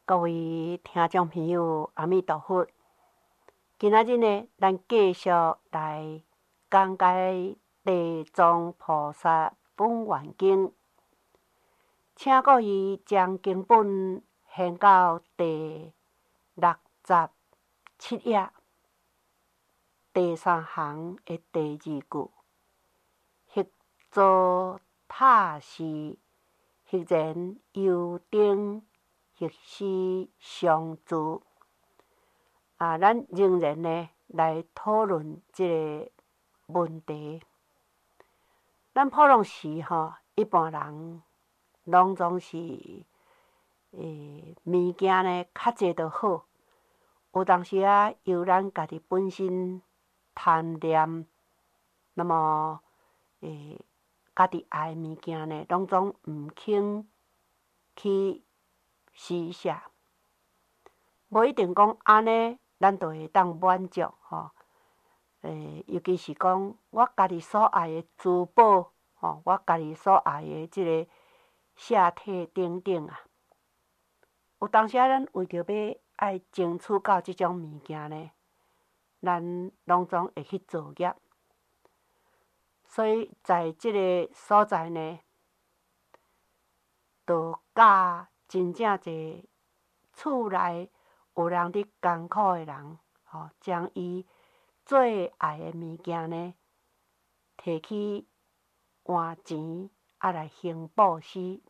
各位听众朋友，阿弥陀佛！今仔日呢，咱继续来讲解地藏菩萨本愿经，请各位将经本掀到第67页，第3行的第2句：迄作塔是，迄然犹定，迄是上主。咱仍然呢来讨论即个问题。咱普通时一般人拢总是物件呢较济就好。有当时由咱家己本身贪念，那么家己爱的物件呢，拢总毋肯去施舍。无一定讲安尼，咱就会当满足尤其是讲我家己所爱的珠宝我家己所爱的即个下体等等有当时咱为着要爱争取到即种物件呢，咱拢总会去造业。所以在即个所在呢，就教真正侪厝内有人伫艰苦的人将伊最爱的物件呢，摕去换钱来行布施。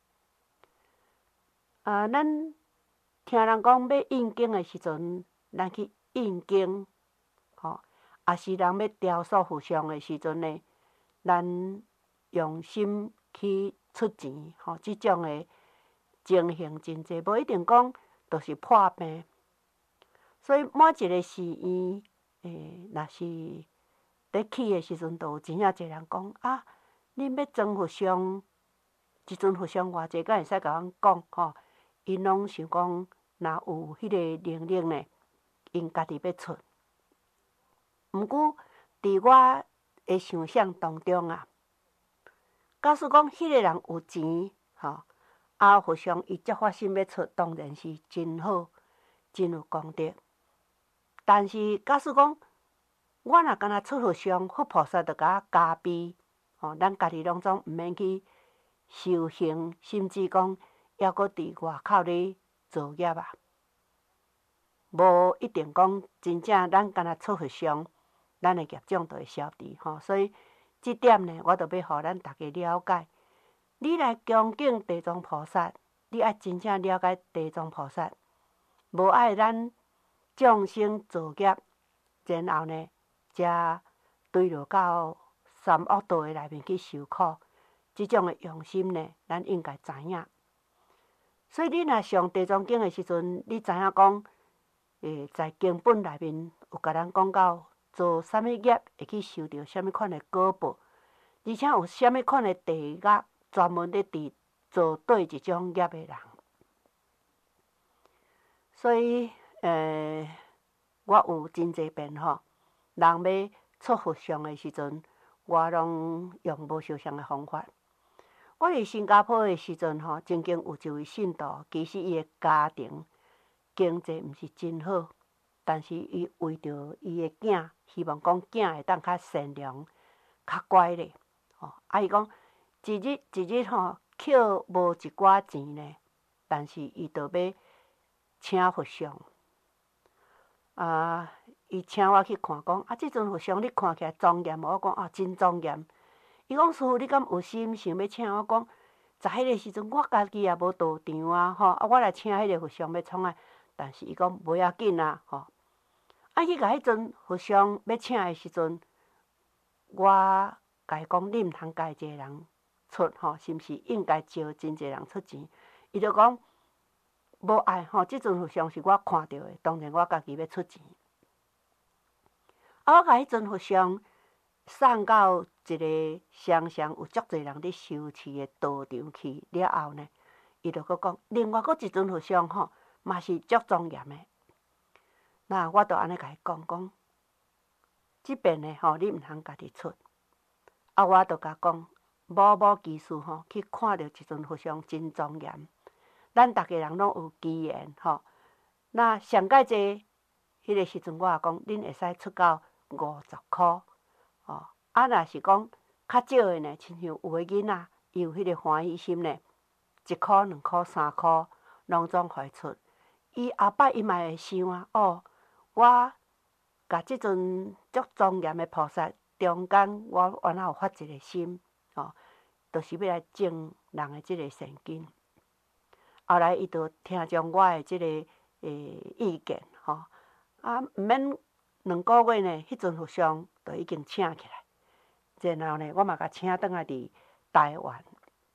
咱听人讲要印经的时阵，咱去印经，也是人要雕塑佛像的时阵呢，咱用心去出钱即种的情形真济，无一定讲都是破病。所以每一个寺院，若是咧去的时阵，都有真正侪人讲恁要装佛像，一尊佛像偌济，敢会使甲阮讲因拢想讲，若有迄个能力呢，因家己要出。毋过伫我的想象当中假使讲迄个人有钱佛像伊足发心要出，当然是真好，真有功德。但是假使讲我若干若出佛像，佛菩萨就甲我加庇咱家己拢总毋免去修行，甚至讲还阁伫外口咧造业无一定讲真正咱干若出佛像，咱的业障就会消除所以即点呢，我就要互咱大家了解。你来恭敬地藏菩萨，你爱真正了解地藏菩萨，无爱咱众生造业，然后呢，才坠落到三恶道的内面去受苦。即种的用心呢，咱应该知影。所以你若上地藏经的时阵，你知影讲，在经本内面有甲咱讲到，做啥物业会去受到啥物款的果报，而且有啥物款的地狱，专门咧伫做对一种业的人。所以我有真济遍人要出佛像的时阵，我拢用无相像的方法。我伫新加坡的时阵曾经有一位信徒，其实伊的家庭经济毋是真好，但是伊为着伊的囝，希望讲囝会当较善良、较乖咧伊讲一日一日扣无一寡钱呢，但是伊就要请佛像伊请我去看，讲即尊佛像你看起来庄严无？我讲真庄严。伊讲师父，你敢有心想要请？我讲在迄个时阵，我家己也无道场我来请迄个佛像要创但是伊讲无要紧去甲迄尊佛像要请的时阵，我甲伊讲，你毋通家一个人出是毋是应该招真济人出钱？伊就讲无爱即尊佛像是我看到的，当然我家己要出钱。我甲迄尊佛像送到一个常常有足侪人咧修持的道场去了后呢，伊就佫讲，另外佫一尊佛像嘛是足庄严的。那我就安尼甲伊讲，即边呢你毋通家己出。我就甲讲，某某技术去看到一尊佛像真庄严， 咱逐个人拢有机缘吼。那上介济，迄个时阵我也讲，恁会使出到50箍，吼。啊，若是讲较少诶呢，亲像有诶囡仔，伊有迄个欢喜心呢，1箍、2箍、3箍，拢总互伊出。伊后摆伊嘛会想啊，我甲即阵足庄严诶菩萨中间，我原来有发一个心，就是要来种人诶即个善根。后来伊就听从我诶即个意见，啊，毋免2个月呢，迄阵和尚就已经请起来。然后呢，我嘛甲请倒来伫台湾。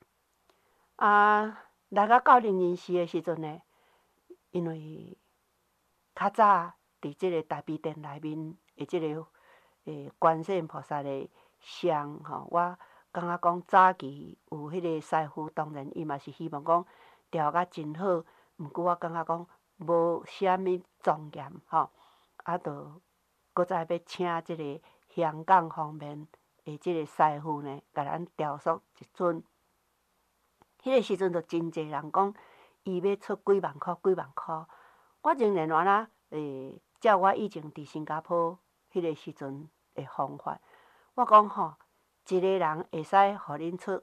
啊，来到灵隐寺诶时阵呢，因为较早伫即个大悲殿内面诶即个观世音菩萨诶像我感觉讲早期有迄个师父，当然伊嘛是希望讲调甲真好，毋过我感觉讲无啥物庄严啊，就搁再要请即个香港方面诶即个师父呢，甲咱雕塑一尊。迄个时阵就真侪人讲，伊要出几万箍、几万箍。我仍然照我以前伫新加坡迄个时阵诶方法，我讲一个人会使互恁出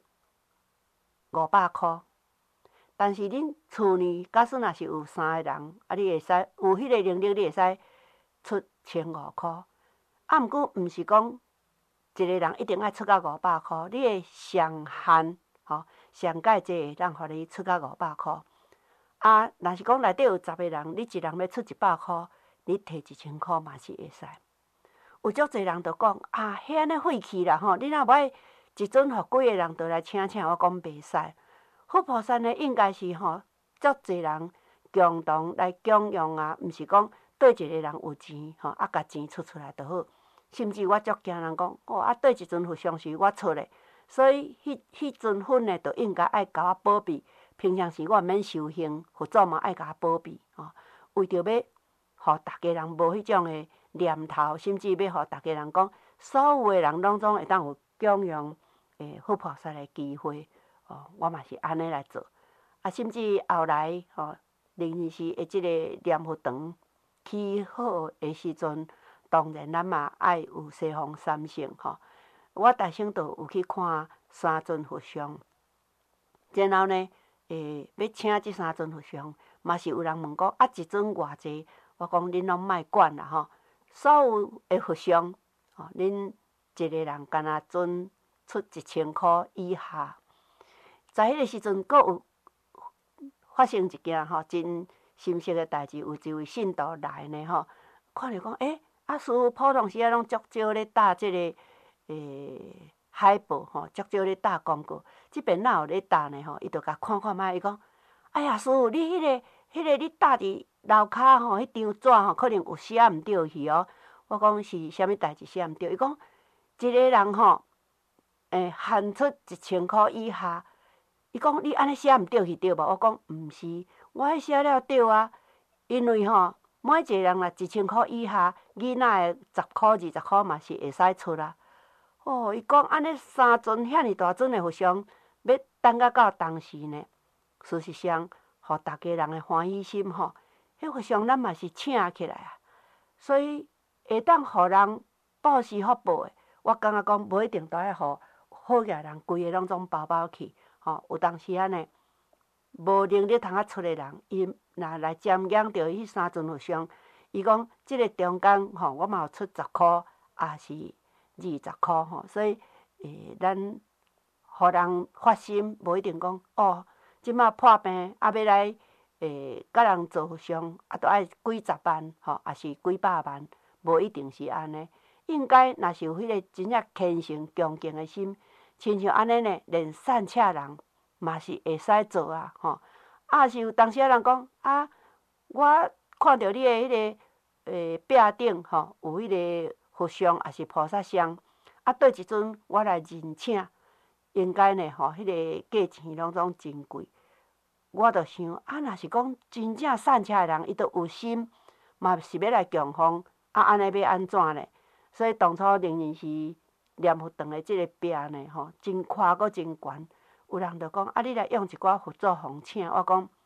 500箍，但是恁厝呢，假使若是有3个人，你会使有迄个能力，你会使出1500箍。啊，毋过毋是讲一个人一定爱出到500箍，你诶上限上介济会当互你出到500箍。啊，若是讲内底有10个人，你一人要出100箍，你摕1000箍嘛是会使。有足侪人就讲迄安尼废气啦你若无爱一尊互几个人就来请，我讲袂使。佛菩萨呢，应该是足侪人共同来供养啊，毋是讲对一个人有钱啊，甲钱出来就好。甚至我足惊人讲对一尊佛像是我出的，所以迄尊粉呢，就应该爱甲我保庇。平常时我毋免修行，佛祖嘛爱甲我保庇为着要互逐个人无迄种的念头，甚至要互逐个人讲，所有的人拢总会当有供养佛菩萨的机会我嘛是安尼来做。啊，甚至后来灵隐寺的即个念佛堂起好的时阵，当然咱嘛爱有西方三圣我大生都有去看3尊佛像，然后呢，要请即3尊佛像，嘛是有人问讲一尊偌济？我讲恁拢莫管啦所有的佛像恁一个人干那准出1000箍以下。在迄个时阵，阁有发生一件真心实的代志，有一位信徒来呢看着讲师父普通时啊拢足少咧搭即个海报足少咧搭广告，即边哪有咧搭呢伊就甲看卖，伊讲哎呀，师父你迄个你搭伫楼骹迄张纸可能有写毋对去我讲是啥物代志写毋对？伊讲一个人限出1000箍以下。伊讲你安尼写毋对去对无？我讲毋是，我迄写了对啊。因为每一个人若1000箍以下，囡仔的10箍、20箍嘛是会使出啊。伊讲安尼3尊遐尼大尊的佛像，要等到当时呢。事实上，互逐个人的欢喜心迄佛像咱嘛是请起来啊。所以会当互人布施福报的，我感觉讲无一定都爱互好个人规个拢总包包去。有当时啊呢，无能力通出的人，伊若来瞻仰着迄3尊佛像，伊讲即个中间我嘛有出10箍，也是20箍所以咱互人发心，无一定讲即马破病要来甲人做佛像，都爱几十万也是几百万，无一定是安尼。应该若是有迄个真正虔诚恭敬的心。亲像安尼呢，连善车人嘛是会使做啊是有当时人讲我看到你的迄个壁顶有迄个佛像，也是菩萨像，对一尊我来认请，应该呢迄个价钱拢总真贵。我就想若是讲真正善车的人，伊都有心，嘛是要来供奉，安尼要安怎呢？所以当初灵隐寺念佛堂的即个壁呢真宽阁真悬，有人就讲你来用一寡佛祖奉请，我讲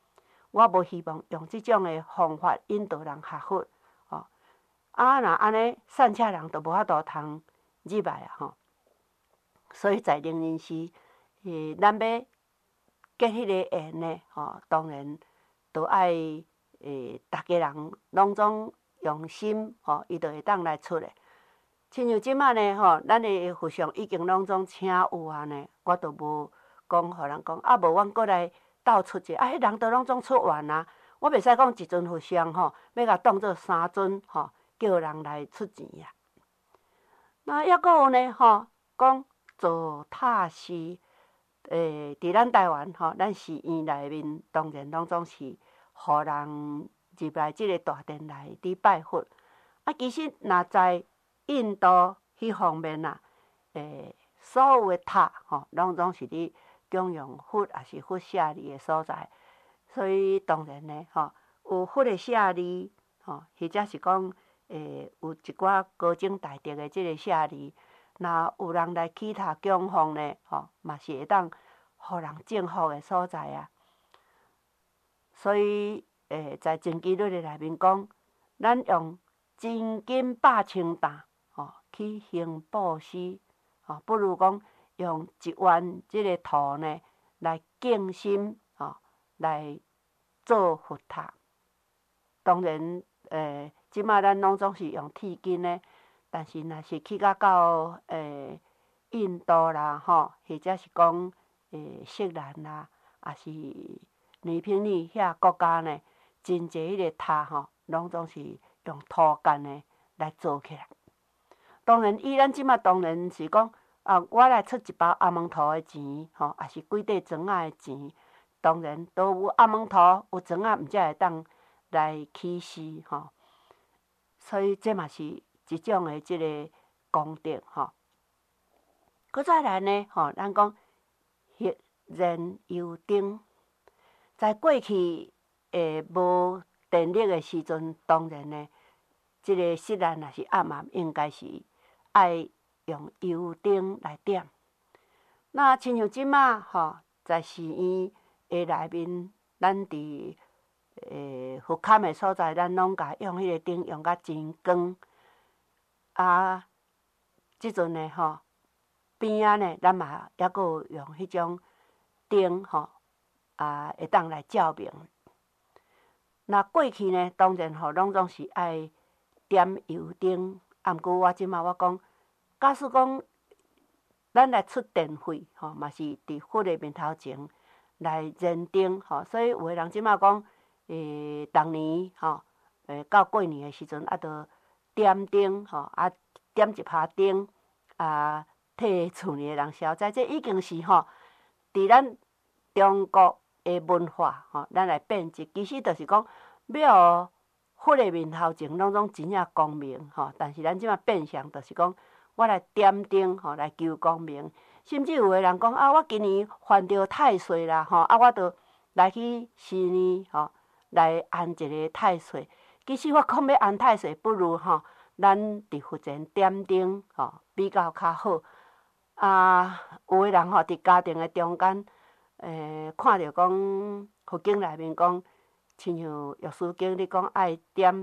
我无希望用即种诶方法引导人学佛，吼。若安尼善车人就无法度通入来啊，吼。所以在灵隐寺，咱要结迄个缘呢，吼，当然都爱逐家人拢总用心，吼，伊就会当来出诶。亲像即摆呢，吼，咱诶和尚已经拢总请有啊呢，我都无讲互人讲，无阮过来斗出者，迄人都拢总出完啊。我袂使讲一尊和尚吼，要甲当做3尊吼，叫人来出钱啊。那抑阁有呢，吼，讲做塔寺，伫咱台湾吼，咱寺院内面当然拢总是互人入来即个大殿内伫拜佛。其实若在印度迄方面啊，所有诶塔吼，拢总是咧供养佛，也是佛舍利诶所在。所以当然呢，吼，有佛诶舍利，吼，或者是讲，有一寡高僧大德诶即个舍利，若有人来起塔供奉呢，吼，嘛是会当互人敬福诶所在啊。所以，在净纪律诶内面讲，咱用真金百千担，吼，去行布施，吼，不如讲用1万即个土呢来敬心，吼，来做佛塔。当然，即摆咱拢总是用铁筋的，但是若是去到印度啦，吼，或者是讲锡兰啦，也是尼泊尔遐国家呢，真侪迄个塔吼，拢总是用土干的来做起来。当然，以咱即摆当然是讲我来出一包阿蒙头的钱，吼，也是几块砖仔的钱。当然，都有阿蒙头，有砖仔，毋才会当来起事，吼。所以这嘛是一种的即个功德，吼。搁再来呢，吼，咱讲迄燃油灯，在过去无电力的时阵，当然呢，即个室内若是暗暗，应该是爱用油灯来点。那亲像即马吼，在寺院的内面，咱伫佛龛的所在，咱拢甲用迄个灯用甲真光。即阵呢吼，边仔呢，咱嘛抑阁有用迄种灯吼，会当来照明。那过去呢，当然吼，拢总是爱点油灯。毋过我即马我讲，假使讲咱来出电费吼，嘛是伫佛的面头前来燃灯吼。所以有个人即马讲，逐年吼，到过年的时阵，着点灯吼，点一趴灯，替厝里的人消灾。这已经是吼，伫咱中国的文化吼，咱来变质。其实就是讲，要佛的面头前拢总真正光明吼。但是咱即马变相就是讲，我来点灯吼，来求光明。甚至有个人讲我今年犯着太岁啦吼，我着来去寺院吼，来安一个太岁。其实我讲要安太岁，不如吼，咱伫佛前点灯吼，比较较好。有个人吼，伫家庭的中间，看着讲佛经内面讲，亲像药师经咧讲爱点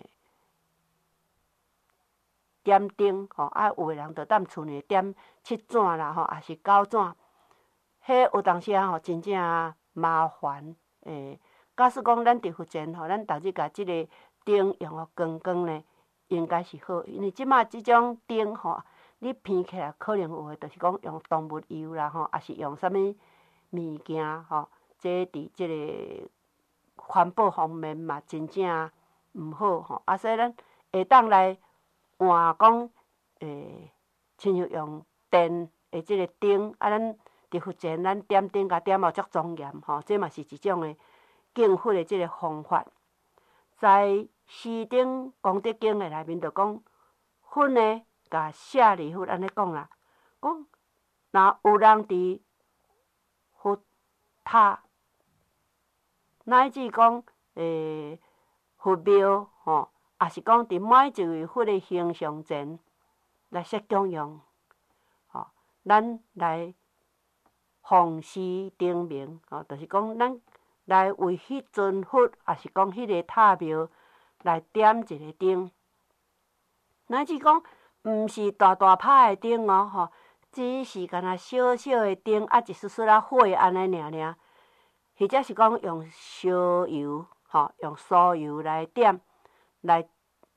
点灯吼，有个人着踮厝内点7盏啦吼，也是9盏。迄有当时啊吼，真正麻烦。假使讲咱伫佛前吼，咱逐日甲即个灯用互光光呢，应该是好。因为即马即种灯吼，你偏起来可能有诶，就是讲用动物油啦吼，也是用啥物物件吼，这伫即个环保方面嘛，真正毋好吼。所以咱会当来换讲，亲像用电的即个灯，咱伫佛前咱点灯，甲点到足庄严吼，这嘛是一种诶敬佛的即个方法。在《四顶功德经》的内面就讲，佛呢，甲舍利弗安尼讲啦，讲若有人伫佛塔，乃至讲佛庙吼，也是讲伫每一位佛的形象前来设供养，吼，咱来奉施灯明，吼，就是讲咱来为迄尊佛，也是讲迄个塔庙来点一个灯。乃至讲，毋是大大拍的灯哦，吼，只是干那小小的灯，啊，一丝丝仔火安尼尔尔，或者是讲用烧油，吼，用酥油来点，来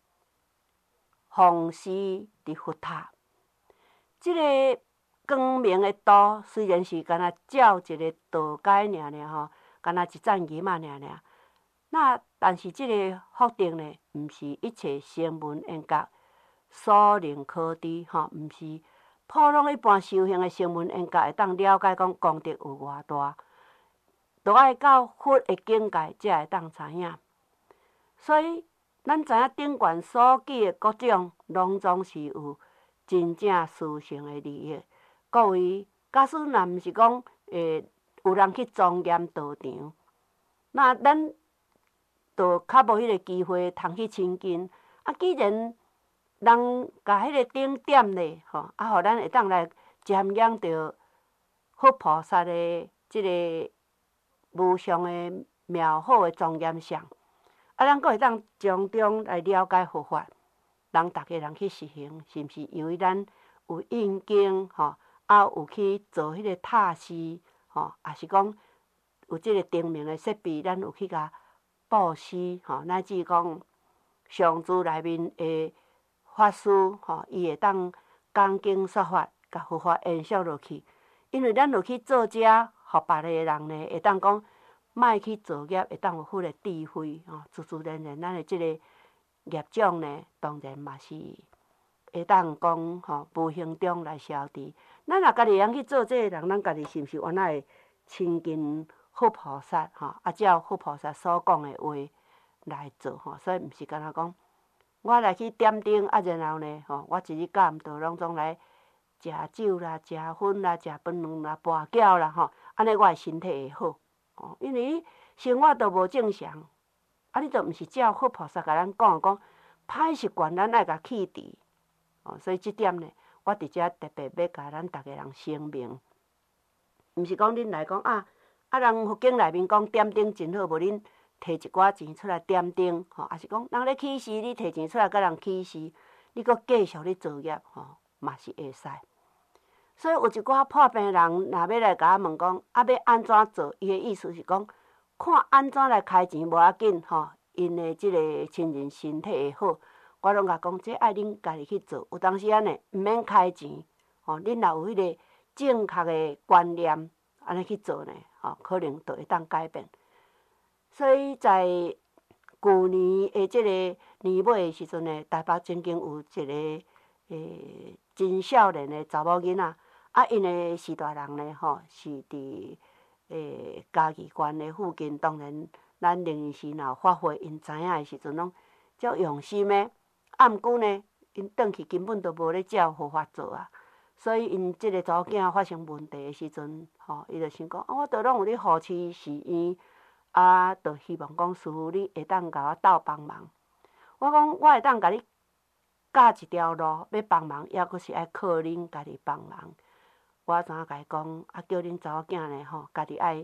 奉祀伫佛塔。即个光明的度，虽然是干那照一个道街尔尔吼，干那一盏银仔尔尔，那但是即个福德呢，毋是一切声闻缘觉所能可知，吼，毋是普通一般修行的声闻缘觉会当了解讲功德有偌大，都爱到佛的境界才会当知影。所以，咱知影顶悬所举的各种，拢总是有真正殊胜的利益。各位，假使若毋是讲有人去庄严道场，那咱就较无迄个机会通去亲近。啊，既然人甲迄个灯点咧，吼，啊，互咱会当来瞻仰着佛菩萨的即个无上的妙好的庄严相，啊，咱阁会当从中来了解佛法，人逐个人去实行，是毋是？由于咱有印经，吼，啊，有去做迄个塔施，吼，也是讲有即个灯明的设备，咱有去甲布施，吼，乃至讲上珠内面的法师，吼，伊会当讲经说法，甲佛法延续落去。因为咱落去做遮，互别个人呢，会当讲莫去造业，会当有佛的智慧，吼，自自然然，咱的即个业障呢，当然嘛是会当讲吼无形中来消除。咱若家己通去做这个人，咱家己是毋是原来会亲近佛菩萨，吼，啊，照佛菩萨所讲的话来做，吼，所以毋是干那讲。我来去点灯，啊，然后呢，吼，我一日到暗倒拢总来食酒啦、食薰啦、食饭卵啦、跋筊啦，吼，安尼我的身体会好。吼，因为你生活都无正常，啊，你都毋是照佛菩萨甲咱讲歹习惯咱爱甲去除。哦，所以即点呢，我伫遮特别要甲咱逐个人声明，毋是讲恁来讲啊，人佛经内面讲点灯真好，无恁摕一寡钱出来点灯，吼，也是讲人咧起誓，你摕钱出来甲人起誓，你阁继续咧造业，吼，嘛是会使。所以有一寡破病人，若要来甲我问讲，啊，要安怎做？伊的意思是讲，看安怎来开钱无要紧，吼，因的即个亲人身体会好。我拢甲讲，这爱恁家己去做。有当时啊呢，毋免开钱，吼，恁若有迄个正确的观念，安尼去做呢，吼，可能就会当改变。所以在旧年的即个年尾的时阵呢，台北曾经有一个真少年的查某囡仔，啊，因的四大人呢，吼，是伫嘉义县的附近。当然，咱灵时若有发挥，因知影的时阵，拢足用心的。啊，毋过呢，因转去根本都无咧照佛法做啊。所以因即个查某囝发生问题的时阵，吼，伊就想讲，我都拢有咧扶持寺院。啊，就希望讲师父你会当甲我斗帮忙。我讲我会当甲你教一条路，要帮忙，抑阁是爱靠恁家己帮忙。我怎甲伊讲，啊，叫恁查某囝呢，吼，家己爱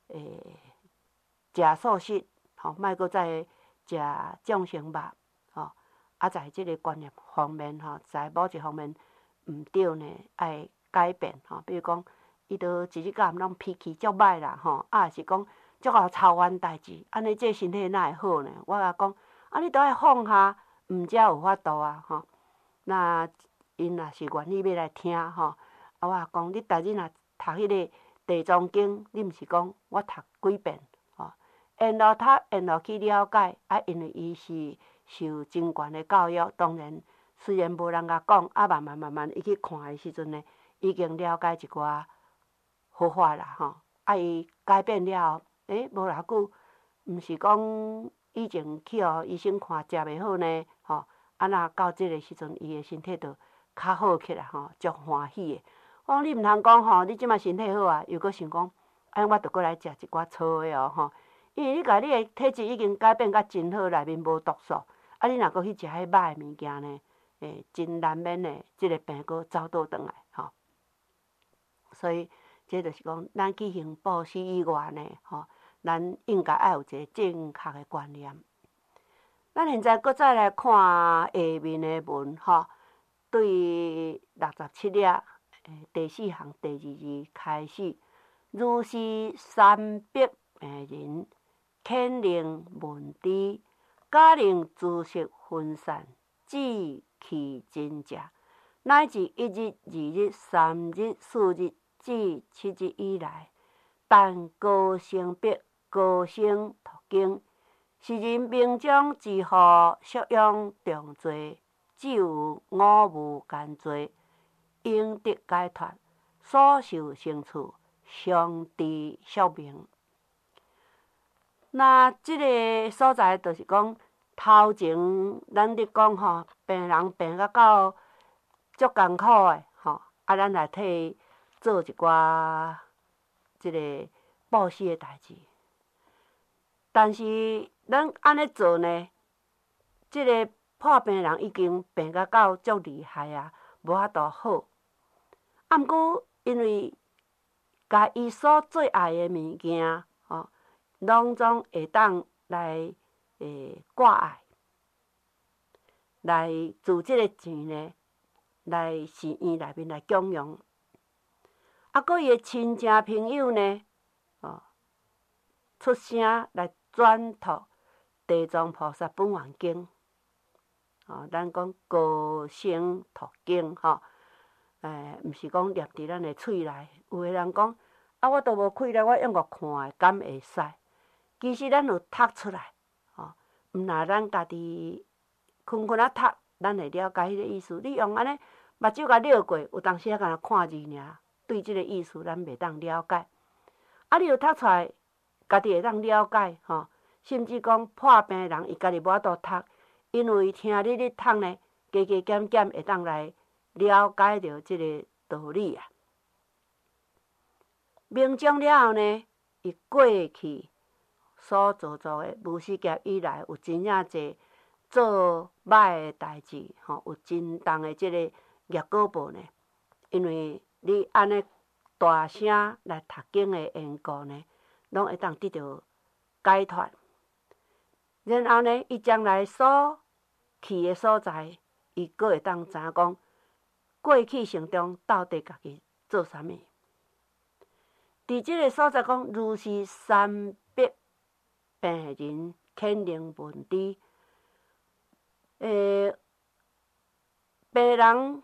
食素食，吼，莫阁再食众生肉，吼。啊，在即个观念方面，吼，在某一方面毋对呢，爱改变，吼。比如讲，伊都一日到暗拢脾气足歹啦，吼，啊，是讲。足够操烦代志，安尼这身体哪会好呢？我甲讲，啊，你都爱放下，毋才有法度啊，吼。那因若是愿意要来听，吼，啊，我讲你逐日若读迄个《地藏经》，你毋是讲我读几遍，吼，沿路读，沿路去了解，啊，因为伊是受真悬的教育，当然虽然无人甲讲，啊，慢慢伊去看的时阵呢，已经了解一寡佛法啦，吼，啊，伊改变了后。无偌久，毋是讲以前去互医生看食袂好呢，吼，啊若到即个时阵，伊的身体就较好起来，吼，足欢喜的。我讲你毋通讲吼，你即摆身体好啊，又阁想讲，哎，我着阁来食一寡粗的哦，吼，因为你甲你的体质已经改变甲真好，内面无毒素，啊，你若阁去食迄歹的物件呢，真难免的，即个病阁走倒转来，吼。所以，这就是讲，咱去行布施以外呢，吼。 咱应该爱有一个正确的观念。咱现在搁再来看下面的文吼，对67页第4行第2字开始，如是300病人，肯令问治，假令诸色分散，志气真正，乃至1日、2日、3日、4日至7日以来，但高升别高升途经，世人命中之祸，属用重罪，只有5无间罪，应得解脱，所受刑处，上知宿命。那即个所在就是讲，头前咱咧讲吼，病人病到足艰苦的吼，咱来替伊做一寡即个布施的代志。但是咱安尼做呢，即个破病人已经病到足厉害啊，无法度好。毋过因为甲伊所最爱的物件吼，拢总会当来挂碍，来自即个钱呢，来寺院内面来供养。啊，搁伊的亲戚朋友呢，出声来转读地藏菩萨本愿经，咱讲高声读经吼，毋是讲念伫咱的喙内。有个人讲，我都无开了，我永远看的，敢会使？其实咱有读出来，毋若咱家己困困读，咱会了解迄个意思。你用安尼目睭甲掠过，有当时啊，敢若看字尔，对即个意思咱袂当了解。啊，你有读出来，家己会当了解吼。甚至讲破病人，伊家己无法度读，因为听你咧读呢，加加减减会当来了解到即个道理啊。命中了后呢，伊过去所做的无始劫以来，有真正侪做歹的代志吼，有真重的即个业果报呢。因为你安尼大声来读经的缘故呢，拢会当得到解脱。然后呢，伊将来所去的所在，伊阁会当知影讲，过去生中到底家己做啥物。伫即个所在讲，如是300病人，肯令问治。病人，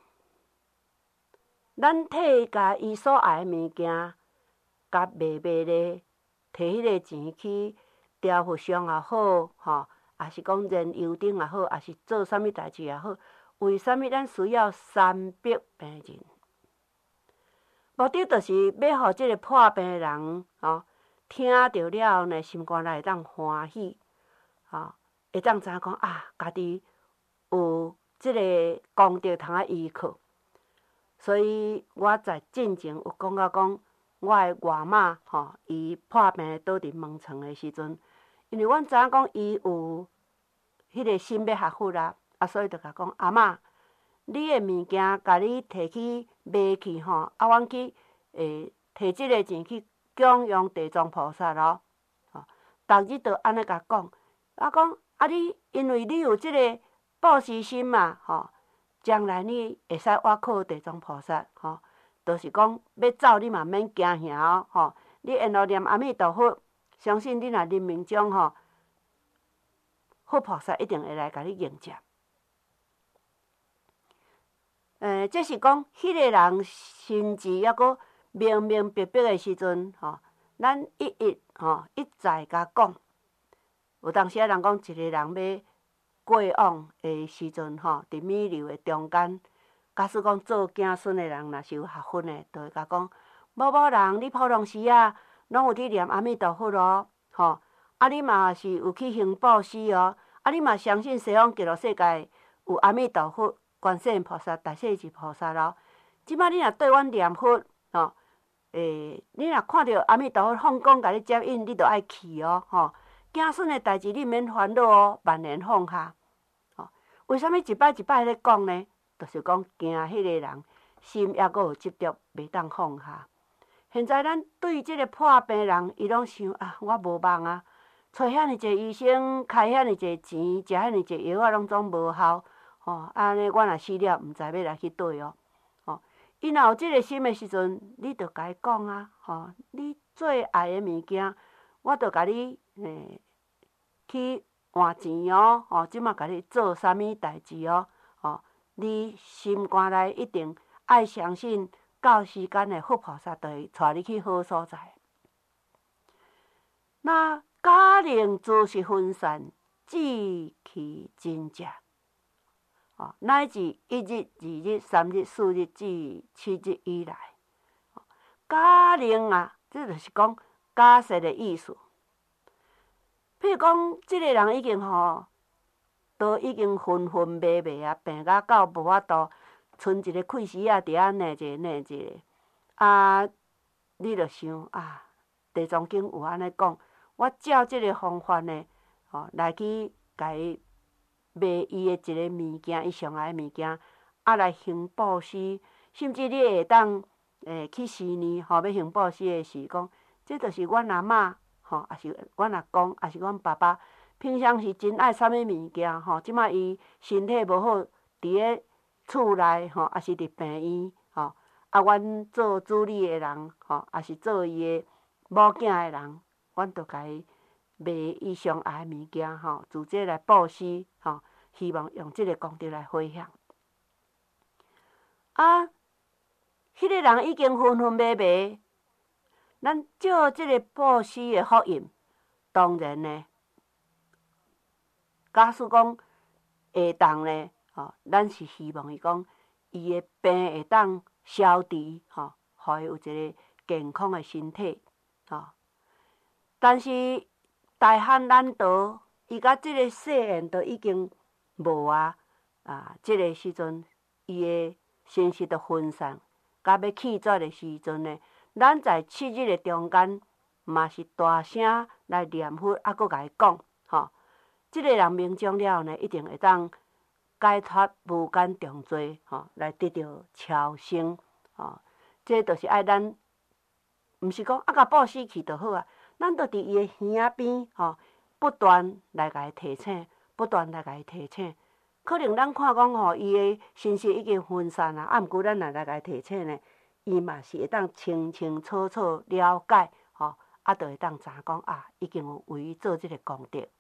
咱替甲伊所爱的物件，甲卖咧，摕迄个钱去调佛像也好，吼，也是讲燃油灯也好，也是做啥物代志也好，为啥物咱需要300病人？目的就是要互即个破病人听到了后呢，心肝内会当欢喜，会当知影讲家己有即个功德通依靠。所以我在进前有讲到讲，我的外妈伊破病倒伫门床的时阵，因为阮知影讲伊有迄个心要学佛啦，所以就甲讲阿嬷，你的物件甲你摕去卖去阮去摕即个钱去供养地藏菩萨咯。逐日都安尼甲讲，讲你因为你有即个布施心嘛，将来你会使倚靠地藏菩萨，就是讲要走你嘛免惊吓哦，你沿路念阿弥陀佛，相信你若临命中佛菩萨一定会来甲你迎接。这是讲迄个人心智抑阁明明白白的时阵，咱一再甲讲。有当时啊，人讲一个人要过往的时阵，伫弥留的中间，假使讲做子孙的人，若是有学佛的，就会甲讲：某某人，你普通时啊，拢有去念阿弥陀佛咯，你嘛是有去行布施哦，你嘛相信西方极乐世界有阿弥陀佛、观世音菩萨、大势至菩萨咯。即摆你若对阮念佛，你若看到阿弥陀佛放光甲你接引，你就爱去哦，子孙的代志你免烦恼哦，万年放下。为什物一摆一摆咧讲呢？就是讲惊迄个人心抑阁有执着，袂当放下。 现在咱对即个破病人，伊拢想啊，我无望啊，找遐尼济医生，开遐尼济钱，食遐尼济药啊，拢总无效。安尼我若死了，毋知要来去倒哦。伊若有即个心的时阵，你着甲伊讲啊，你最爱的物件，我着甲你去换钱哦，即马甲你做啥物代志哦，你心肝内一定爱相信，到时间的佛菩萨就会带你去好所在。那假令诸事分散，志气真正。乃至1日、2日、3日、4日至7日以来，假令啊，这就是讲假设的意思。譬如讲，即个人已经都已经昏昏迷迷啊，病甲到无法度，剩一个气息啊，伫遐念一个，啊，你着想啊，地藏经有安尼讲，我照即个方法呢，来去甲伊卖伊的一个物件，伊上爱的物件，来行布施，甚至你会当去思念，要行布施的是讲，这就是阮阿嬷，也是阮阿公，也是阮爸爸，平常时真爱啥物物件，即摆伊身体无好，伫咧厝内，也是伫病院，阮做主理的人，也是做伊的某囝的人，阮着甲伊卖伊上爱的物件，自这来布施，希望用即个功德来回向。迄个人已经昏昏迷迷，咱借即个布施的福音，当然呢，假使讲会当呢，咱是希望伊讲，伊的病会当消除，互伊有一个健康的身体，但是大汉难得，伊甲即个世缘都已经无啊，即个时阵，伊的心识都分散，甲要气绝的时阵呢，咱在7日的中间，嘛是大声来念佛，阁甲伊讲，即个人命中了呢，一定会当解脱无间重罪，来得到超生，这就是爱咱，毋是讲甲布施去就好啊，咱着伫伊的耳边，不断来甲伊提醒，不断来甲伊提醒。可能咱看讲伊的心识已经分散啊，毋过咱若来甲伊提醒呢，伊嘛是会当清清楚楚了解，就会当知讲已经有为伊做即个功德。